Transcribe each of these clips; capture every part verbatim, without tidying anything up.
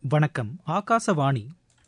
வணக்கம். ஆகாசவாணி.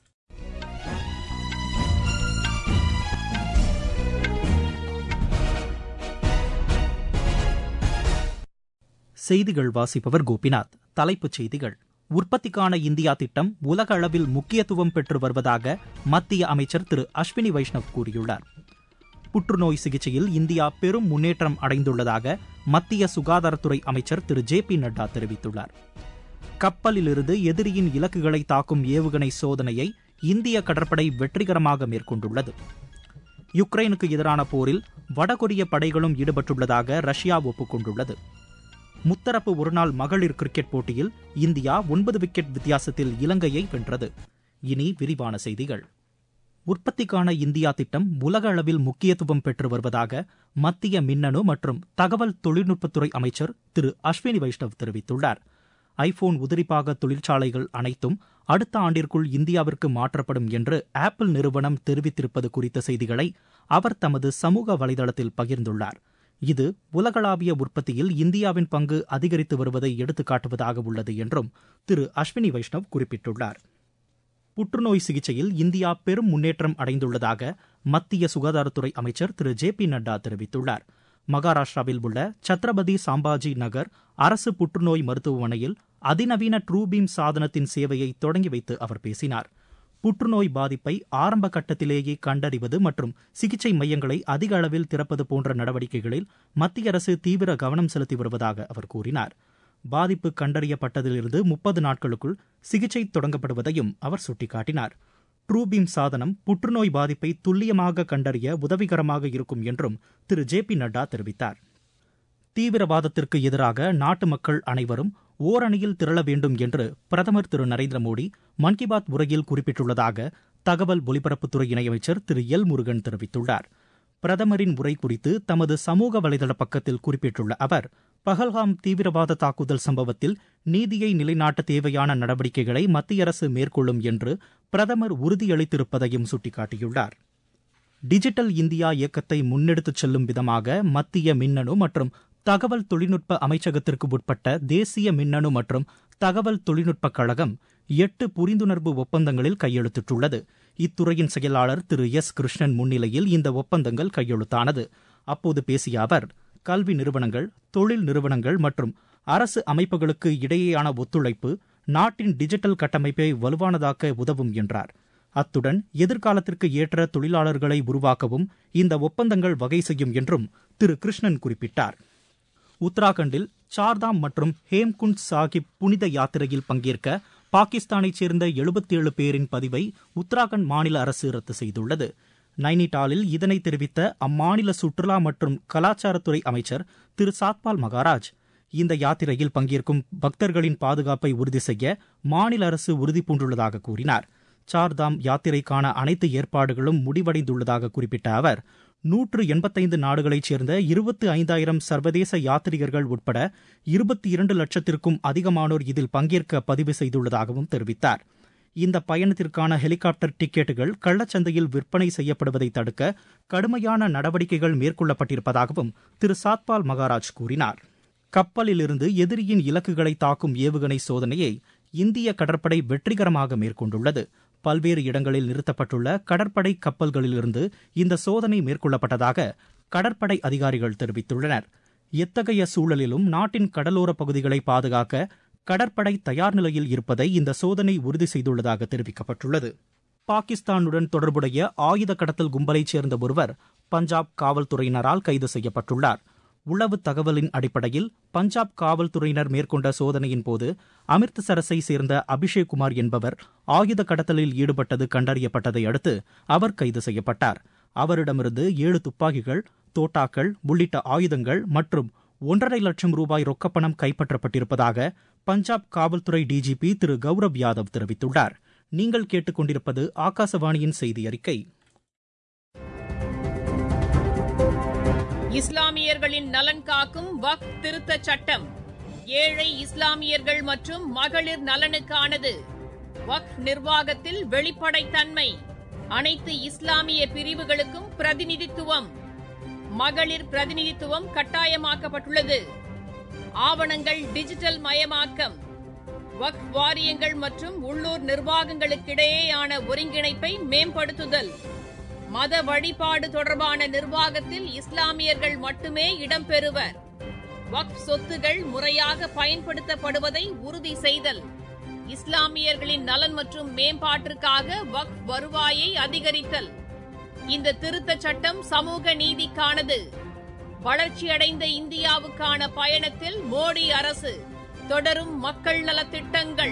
செய்திகள் வாசிப்பவர் கோபிநாத். தலைப்புச் செய்திகள். உற்பத்திக்கான இந்தியா திட்டம் உலக அளவில் முக்கியத்துவம் பெற்று வருவதாக மத்திய அமைச்சர் திரு அஸ்வினி வைஷ்ணவ் கூறியுள்ளார். புற்றுநோய் சிகிச்சையில் இந்தியா பெரும் முன்னேற்றம் அடைந்துள்ளதாக மத்திய சுகாதாரத்துறை அமைச்சர் திரு ஜே பி நட்டா தெரிவித்துள்ளார். கப்பலிலிருந்து எதிரியின் இலக்குகளை தாக்கும் ஏவுகணை சோதனையை இந்திய கடற்படை வெற்றிகரமாக மேற்கொண்டுள்ளது. யுக்ரைனுக்கு எதிரான போரில் வடகொரிய படைகளும் ஈடுபட்டுள்ளதாக ரஷ்யா ஒப்புக்கொண்டுள்ளது. முத்தரப்பு ஒருநாள் மகளிர் கிரிக்கெட் போட்டியில் இந்தியா ஒன்பது விக்கெட் வித்தியாசத்தில் இலங்கையை வென்றது. இனி விரிவான செய்திகள். உற்பத்திக்கான இந்தியா திட்டம் உலக அளவில் முக்கியத்துவம் பெற்று வருவதாக மத்திய மின்னணு மற்றும் தகவல் தொழில்நுட்பத்துறை அமைச்சர் திரு அஸ்வினி வைஷ்ணவ் தெரிவித்துள்ளார். ஐபோன் உதிரிப்பாக தொழிற்சாலைகள் அனைத்தும் அடுத்த ஆண்டிற்குள் இந்தியாவிற்கு மாற்றப்படும் என்று ஆப்பிள் நிறுவனம் தெரிவித்திருப்பது குறித்த செய்திகளை அவர் தமது சமூக வலைதளத்தில் பகிர்ந்துள்ளார். இது உலகளாவிய உற்பத்தியில் இந்தியாவின் பங்கு அதிகரித்து வருவதை எடுத்துக்காட்டுவதாக உள்ளது என்றும் திரு அஸ்வினி வைஷ்ணவ் குறிப்பிட்டுள்ளார். புற்றுநோய் சிகிச்சையில் இந்தியா பெரும் முன்னேற்றம் அடைந்துள்ளதாக மத்திய சுகாதாரத்துறை அமைச்சர் திரு ஜே பி நட்டா தெரிவித்துள்ளார். மகாராஷ்டிராவில் உள்ள சத்ரபதி சாம்பாஜி நகர் அரசு புற்றுநோய் மருத்துவமனையில் அதிநவீன ட்ரூபீம் சாதனத்தின் சேவையை தொடங்கி வைத்து அவர் பேசினார். புற்றுநோய் பாதிப்பை ஆரம்ப கட்டத்திலேயே கண்டறிவது மற்றும் சிகிச்சை மையங்களை அதிக அளவில் திறப்பது போன்ற நடவடிக்கைகளில் மத்திய அரசு தீவிர கவனம் செலுத்தி வருவதாக அவர் கூறினார். பாதிப்பு கண்டறியப்பட்டதிலிருந்து முப்பது நாட்களுக்குள் சிகிச்சை தொடங்கப்படுவதையும் அவர் சுட்டிக்காட்டினார். ட்ரூபீம் சாதனம் புற்றுநோய் பாதிப்பை துல்லியமாக கண்டறிய உதவிகரமாக இருக்கும் என்றும் திரு ஜே பி நட்டா தெரிவித்தார். தீவிரவாதத்திற்கு எதிராக நாட்டு மக்கள் அனைவரும் ஓரணியில் திரள வேண்டும் என்று பிரதமர் திரு நரேந்திர மோடி மன் கி பாத் உரையில் குறிப்பிட்டுள்ளதாக தகவல் ஒலிபரப்புத்துறை இணையமைச்சர் திரு எல் முருகன் தெரிவித்துள்ளார். பிரதமரின் உரை குறித்து தமது சமூக வலைதள பக்கத்தில் குறிப்பிட்டுள்ள அவர், பஹல்காம் தீவிரவாத தாக்குதல் சம்பவத்தில் நீதியை நிலைநாட்ட தேவையான நடவடிக்கைகளை மத்திய அரசு மேற்கொள்ளும் என்று பிரதமர் உறுதியளித்திருப்பதையும் சுட்டிக்காட்டியுள்ளார். டிஜிட்டல் இந்தியா இயக்கத்தை முன்னெடுத்துச் செல்லும் விதமாக மத்திய மின்னணு மற்றும் தகவல் தொழில்நுட்ப அமைச்சகத்திற்கு உட்பட்ட தேசிய மின்னணு மற்றும் தகவல் தொழில்நுட்பக் கழகம் எட்டு புரிந்துணர்வு ஒப்பந்தங்களில் கையெழுத்திட்டுள்ளது. இத்துறையின் செயலாளர் திரு எஸ் கிருஷ்ணன் முன்னிலையில் இந்த ஒப்பந்தங்கள் கையெழுத்தானது. அப்போது பேசிய அவர், கல்வி நிறுவனங்கள், தொழில் நிறுவனங்கள் மற்றும் அரசு அமைப்புகளுக்கு இடையேயான ஒத்துழைப்பு நாட்டின் டிஜிட்டல் கட்டமைப்பை வலுவானதாக்க உதவும் என்றார். அத்துடன் எதிர்காலத்திற்கு ஏற்ற தொழிலாளர்களை உருவாக்கவும் இந்த ஒப்பந்தங்கள் வகை செய்யும் என்றும் திரு கிருஷ்ணன் குறிப்பிட்டார். உத்தராகண்டில் சார்தாம் மற்றும் ஹேம்குண்ட் சாஹிப் புனித யாத்திரையில் பங்கேற்க பாகிஸ்தானைச் சேர்ந்த எழுபத்தி ஏழு பேரின் பதிவை உத்தராகண்ட் மாநில அரசு ரத்து செய்துள்ளது. நைனிடாலில் இதனை தெரிவித்த அம்மாநில சுற்றுலா மற்றும் கலாச்சாரத்துறை அமைச்சர் திரு சாத்பால் மகாராஜ், இந்த யாத்திரையில் பங்கேற்கும் பக்தர்களின் பாதுகாப்பை உறுதி செய்ய மாநில அரசு உறுதிபூண்டுள்ளதாக கூறினார். சார்தாம் யாத்திரைக்கான அனைத்து ஏற்பாடுகளும் முடிவடைந்துள்ளதாக குறிப்பிட்ட அவர், நூற்று எண்பத்தைந்து நாடுகளைச் சேர்ந்த இருபத்தி ஐந்தாயிரம் சர்வதேச யாத்ரீகர்கள் உட்பட இருபத்தி இரண்டு லட்சத்திற்கும் அதிகமானோர் இதில் பங்கேற்க பதிவு செய்துள்ளதாகவும் தெரிவித்தார். இந்த பயணத்திற்கான ஹெலிகாப்டர் டிக்கெட்டுகள் கள்ளச்சந்தையில் விற்பனை செய்யப்படுவதை தடுக்க கடுமையான நடவடிக்கைகள் மேற்கொள்ளப்பட்டிருப்பதாகவும் திரு சாத்பால் மகாராஜ் கூறினார். கப்பலிலிருந்து எதிரியின் இலக்குகளை தாக்கும் ஏவுகணை சோதனையை இந்திய கடற்படை வெற்றிகரமாக மேற்கொண்டுள்ளது. பல்வேறு இடங்களில் நிறுத்தப்பட்டுள்ள கடற்படை கப்பல்களிலிருந்து இந்த சோதனை மேற்கொள்ளப்பட்டதாக கடற்படை அதிகாரிகள் தெரிவித்துள்ளனர். எத்தகைய சூழலிலும் நாட்டின் கடலோர பகுதிகளை பாதுகாக்க கடற்படை தயார் நிலையில் இருப்பதை இந்த சோதனை உறுதி செய்துள்ளதாக தெரிவிக்கப்பட்டுள்ளது. பாகிஸ்தானுடன் தொடர்புடைய ஆயுத கடத்தல் கும்பலைச் சேர்ந்த ஒருவர் பஞ்சாப் காவல்துறையினரால் கைது செய்யப்பட்டுள்ளார். உளவு தகவலின் அடிப்படையில் பஞ்சாப் காவல்துறையினர் மேற்கொண்ட சோதனையின் போது அமிர்தசரஸை சேர்ந்த அபிஷேக் குமார் என்பவர் ஆயுத கடத்தலில் ஈடுபட்டது கண்டறியப்பட்டதை அடுத்து அவர் கைது செய்யப்பட்டார். அவரிடமிருந்து ஏழு துப்பாக்கிகள், தோட்டாக்கள் உள்ளிட்ட ஆயுதங்கள் மற்றும் ஒன்றரை லட்சம் ரூபாய் ரொக்கப்பணம் கைப்பற்றப்பட்டிருப்பதாக பஞ்சாப் காவல்துறை டிஜிபி திரு கௌரவ் யாதவ் தெரிவித்துள்ளார். நீங்கள் கேட்டுக்கொண்டிருப்பது ஆகாசவாணியின் செய்தி அறிக்கை. இஸ்லாமியர்களின் நலன் காக்கும் வக்ஃப் திருத்தச் சட்டம் ஏழை இஸ்லாமியர்கள் மற்றும் மகளிர் நலனுக்கானது. வக்ஃப் நிர்வாகத்தில் வெளிப்படைத்தன்மை, அனைத்து இஸ்லாமிய பிரிவுகளுக்கும் பிரதிநிதித்துவம், மகளிர் பிரதிநிதித்துவம் கட்டாயமாக்கப்பட்டுள்ளது. ஆவணங்கள் டிஜிட்டல் மயமாக்கம், வக்ஃப் வாரியங்கள் மற்றும் உள்ளூர் நிர்வாகங்களுக்கிடையேயான ஒருங்கிணைப்பை மேம்படுத்துதல், மத வழிபாடு தொடர்பான நிர்வாகத்தில் இஸ்லாமியர்கள் மட்டுமே இடம்பெறுவர், வக்ஃப் சொத்துகள் முறையாக பயன்படுத்தப்படுவதை உறுதி செய்தல், இஸ்லாமியர்களின் நலன் மற்றும் மேம்பாட்டிற்காக வக்ஃப் வருவாயை அதிகரித்தல். இந்த திருத்தச் சட்டம் சமூக நீதிக்கானது. வளர்ச்சியடைந்த இந்தியாவுக்கான பயணத்தில் மோடி அரசு தொடரும் மக்கள் நலத்திட்டங்கள்.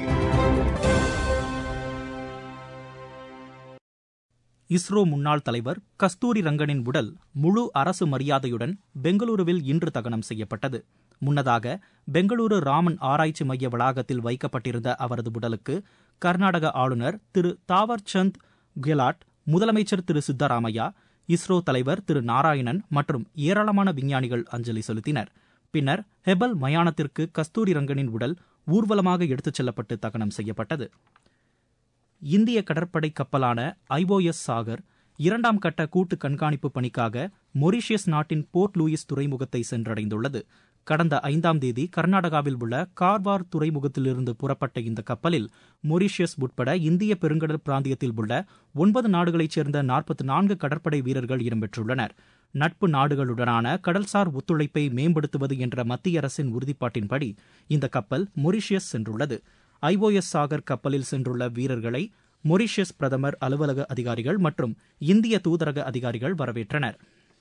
இஸ்ரோ முன்னாள் தலைவர் கஸ்தூரி ரங்கனின் உடல் முழு அரசு மரியாதையுடன் பெங்களூருவில் இன்று தகனம் செய்யப்பட்டது. முன்னதாக பெங்களூரு ராமன் ஆராய்ச்சி மைய வளாகத்தில் வைக்கப்பட்டிருந்த அவரது உடலுக்கு கர்நாடக ஆளுநர் திரு தாவர் சந்த் கெலாட், முதலமைச்சர் திரு சித்தராமையா, இஸ்ரோ தலைவர் திரு நாராயணன் மற்றும் ஏராளமான விஞ்ஞானிகள் அஞ்சலி செலுத்தினர். பின்னர் ஹெபல் மயானத்திற்கு கஸ்தூரி ரங்கனின் உடல் ஊர்வலமாக எடுத்துச் செல்லப்பட்டு தகனம் செய்யப்பட்டது. இந்திய கடற்படை கப்பலான ஐஓஎஸ் சாகர் இரண்டாம் கட்ட கூட்டு கண்காணிப்பு பணிக்காக மொரீஷியஸ் நாட்டின் போர்ட் லூயிஸ் துறைமுகத்தை சென்றடைந்துள்ளது. கடந்த ஐந்தாம் தேதி கர்நாடகாவில் உள்ள கார்வார் துறைமுகத்திலிருந்து புறப்பட்ட இந்த கப்பலில் மொரீஷியஸ் உட்பட இந்திய பெருங்கடல் பிராந்தியத்தில் உள்ள ஒன்பது நாடுகளைச் சேர்ந்த நாற்பத்தி நான்கு கடற்படை வீரர்கள் இடம்பெற்றுள்ளனர். நட்பு நாடுகளுடனான கடல்சார் ஒத்துழைப்பை மேம்படுத்துவது என்ற மத்திய அரசின் உறுதிப்பாட்டின்படி இந்த கப்பல் மொரீஷியஸ் சென்றுள்ளது. ஐஓஎஸ் சாகர் கப்பலில் சென்றுள்ள வீரர்களை மொரீஷியஸ் பிரதமர் அலுவலக அதிகாரிகள் மற்றும் இந்திய தூதரக அதிகாரிகள் வரவேற்றனர்.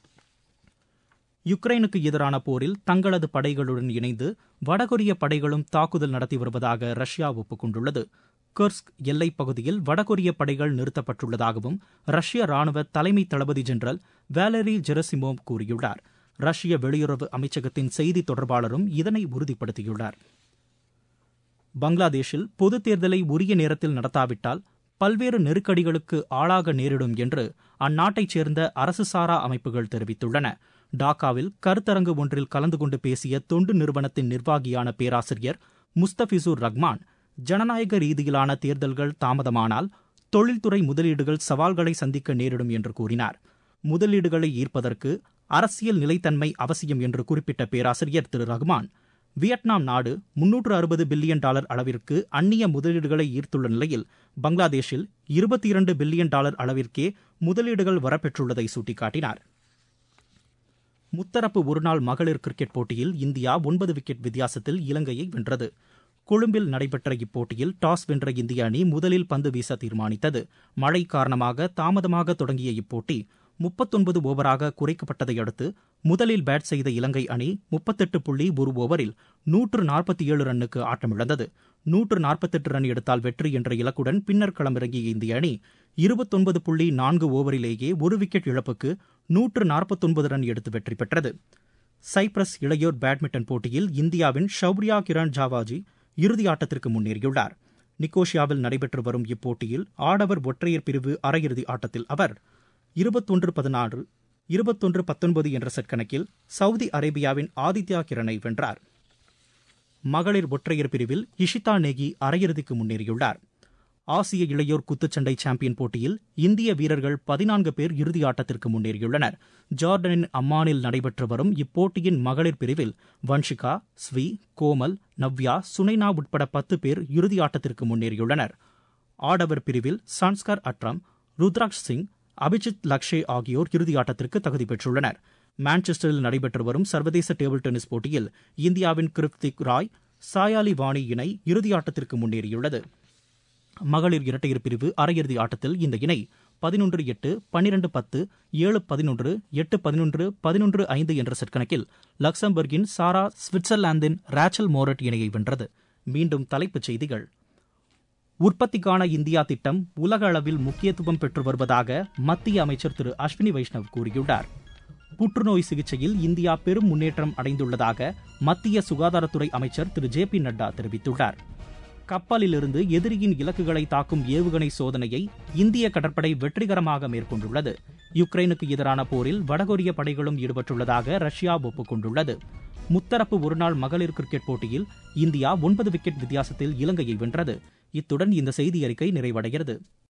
யுக்ரைனுக்கு எதிரான போரில் தங்களது படைகளுடன் இணைந்து வடகொரிய படைகளும் தாக்குதல் நடத்தி வருவதாக ரஷ்யா ஒப்புக் கொண்டுள்ளது. கர்ஸ்க் எல்லைப் பகுதியில் வடகொரிய படைகள் நிறுத்தப்பட்டுள்ளதாகவும் ரஷ்ய ராணுவ தலைமை தளபதி ஜெனரல் வேலரி ஜெரசிமோவ் கூறியுள்ளார். ரஷ்ய வெளியுறவு அமைச்சகத்தின் செய்தி தொடர்பாளரும் இதனை உறுதிப்படுத்தியுள்ளார். பங்களாதேஷில் பொதுத் தேர்தலை உரிய நேரத்தில் நடத்தாவிட்டால் பல்வேறு நெருக்கடிகளுக்கு ஆளாக நேரிடும் என்று அந்நாட்டைச் சேர்ந்த அரசு சாரா அமைப்புகள் தெரிவித்துள்ளன. டாக்காவில் கருத்தரங்கு ஒன்றில் கலந்து கொண்டு பேசிய தொண்டு நிறுவனத்தின் நிர்வாகியான பேராசிரியர் முஸ்தபிசூர் ரஹ்மான், ஜனநாயக ரீதியிலான தேர்தல்கள் தாமதமானால் தொழில்துறை முதலீடுகள் சவால்களை சந்திக்க நேரிடும் என்று கூறினார். முதலீடுகளை ஈர்ப்பதற்கு அரசியல் நிலைத்தன்மை அவசியம் என்று குறிப்பிட்ட பேராசிரியர் திரு ரஹ்மான், வியட்நாம் நாடு முன்னூற்று அறுபது பில்லியன் டாலர் அளவிற்கு அந்நிய முதலீடுகளை ஈர்த்துள்ள நிலையில் பங்களாதேஷில் இருபத்தி இரண்டு பில்லியன் டாலர் அளவிற்கே முதலீடுகள் வரப்பெற்றுள்ளதை சுட்டிக்காட்டினார். முத்தரப்பு ஒருநாள் மகளிர் கிரிக்கெட் போட்டியில் இந்தியா ஒன்பது விக்கெட் வித்தியாசத்தில் இலங்கையை வென்றது. கொழும்பில் நடைபெற்ற இப்போட்டியில் டாஸ் வென்ற இந்திய அணி முதலில் பந்து வீச தீர்மானித்தது. மழை காரணமாக தாமதமாக தொடங்கிய இப்போட்டி முப்பத்தொன்பது ஓவராக குறைக்கப்பட்டதை அடுத்து முதலில் பேட் செய்த இலங்கை அணி முப்பத்தெட்டு புள்ளி ஒரு ஓவரில் நூற்று நாற்பத்தி ஏழு ரன்னுக்கு ஆட்டமிழந்தது. நூற்று நாற்பத்தெட்டு ரன் எடுத்தால் வெற்றி என்ற இலக்குடன் பின்னர் களமிறங்கிய இந்திய அணி இருபத்தொன்பது புள்ளி நான்கு ஓவரிலேயே ஒரு விக்கெட் இழப்புக்கு நூற்று நாற்பத்தொன்பது ரன் எடுத்து வெற்றி பெற்றது. சைப்ரஸ் இளையோர் பேட்மிண்டன் போட்டியில் இந்தியாவின் ஷௌரியா கிரண் ஜாவாஜி இறுதியாட்டத்திற்கு முன்னேறியுள்ளார். நிக்கோஷியாவில் நடைபெற்று வரும் இப்போட்டியில் ஆடவர் ஒற்றையர் பிரிவு அரையிறுதி ஆட்டத்தில் அவர் இருபத்தொன்று பதினாறு இருபத்தொன்று பத்தொன்பது என்ற செட் கணக்கில் சவுதி அரேபியாவின் ஆதித்யா கிரணை வென்றார். மகளிர் ஒற்றையர் பிரிவில் இஷிதா நேகி அரையிறுதிக்கு முன்னேறியுள்ளார். ஆசிய இளையோர் குத்துச்சண்டை சாம்பியன் போட்டியில் இந்திய வீரர்கள் பதினான்கு பேர் இறுதியாட்டத்திற்கு முன்னேறியுள்ளனர். ஜார்டனின் அம்மானில் நடைபெற்று வரும் இப்போட்டியின் மகளிர் பிரிவில் வன்ஷிகா, ஸ்வி, கோமல், நவ்யா, சுனைனா உட்பட பத்து பேர் இறுதியாட்டத்திற்கு முன்னேறியுள்ளனர். ஆடவர் பிரிவில் சன்ஸ்கர் அட்ரம், ருத்ராக்ஷ் சிங், அபிஜித் லக்ஷே ஆகியோர் இறுதியாட்டத்திற்கு தகுதி பெற்றுள்ளனர். மான்செஸ்டரில் நடைபெற்று வரும் சர்வதேச டேபிள் டென்னிஸ் போட்டியில் இந்தியாவின் கிருத்திக் ராய், சாயாலி வாணி இணை இறுதியாட்டத்திற்கு முன்னேறியுள்ளது. மகளிர் இரட்டையர் பிரிவு அரையிறுதி ஆட்டத்தில் இந்த இணை பதினொன்று எட்டு, பன்னிரண்டு பத்து, ஏழு பதினொன்று, எட்டு பதினொன்று, பதினொன்று ஐந்து என்ற செட் கணக்கில் லக்சம்பர்கின் சாரா சுவிட்சர்லாந்தின் ராச்சல் மோரட் இணையை வென்றது. மீண்டும் தலைப்புச் செய்திகள். உற்பத்திக்கான இந்தியா திட்டம் உலக அளவில் முக்கியத்துவம் பெற்று வருவதாக மத்திய அமைச்சர் திரு அஸ்வினி வைஷ்ணவ் கூறியுள்ளார். புற்றுநோய் சிகிச்சையில் இந்தியா பெரும் முன்னேற்றம் அடைந்துள்ளதாக மத்திய சுகாதாரத்துறை அமைச்சர் திரு ஜே பி நட்டா தெரிவித்துள்ளார். கப்பலிலிருந்து எதிரியின் இலக்குகளை தாக்கும் ஏவுகணை சோதனையை இந்திய கடற்படை வெற்றிகரமாக மேற்கொண்டுள்ளது. யுக்ரைனுக்கு எதிரான போரில் வடகொரிய படைகளும் ஈடுபட்டுள்ளதாக ரஷ்யா ஒப்புக் கொண்டுள்ளது. முத்தரப்பு ஒருநாள் மகளிர் கிரிக்கெட் போட்டியில் இந்தியா ஒன்பது விக்கெட் வித்தியாசத்தில் இலங்கையை வென்றது. இத்துடன் இந்த செய்தி அறிக்கை நிறைவடைகிறது.